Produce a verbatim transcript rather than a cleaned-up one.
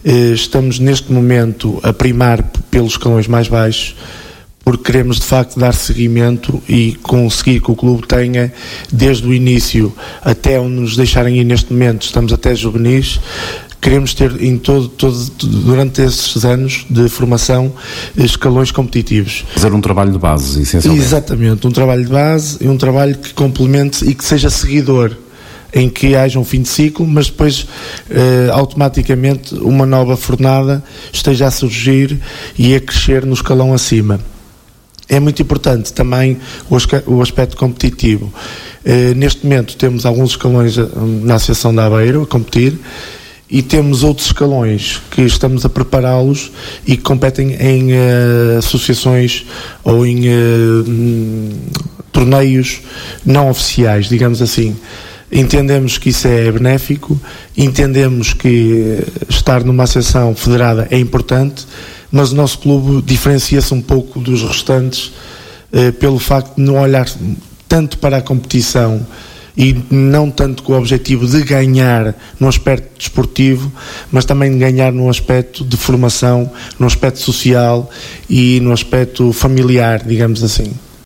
Estamos neste momento a primar pelos escalões mais baixos, porque queremos de facto dar seguimento e conseguir que o clube tenha, desde o início até onde nos deixarem ir neste momento, estamos até juvenis, queremos ter em todo, todo, durante esses anos de formação escalões competitivos. Fazer um trabalho de base, essencialmente. Exatamente, um trabalho de base e um trabalho que complemente e que seja seguidor, em que haja um fim de ciclo, mas depois eh, automaticamente uma nova fornada esteja a surgir e a crescer no escalão acima. É muito importante também o aspecto competitivo. Eh, neste momento temos alguns escalões na Associação da Aveiro a competir e temos outros escalões que estamos a prepará-los e que competem em uh, associações ou em uh, um, torneios não oficiais, digamos assim. Entendemos que isso é benéfico, entendemos que estar numa associação federada é importante, mas o nosso clube diferencia-se um pouco dos restantes uh, pelo facto de não olhar tanto para a competição e não tanto com o objetivo de ganhar no aspecto desportivo, mas também de ganhar no aspecto de formação, no aspecto social e no aspecto familiar, digamos assim.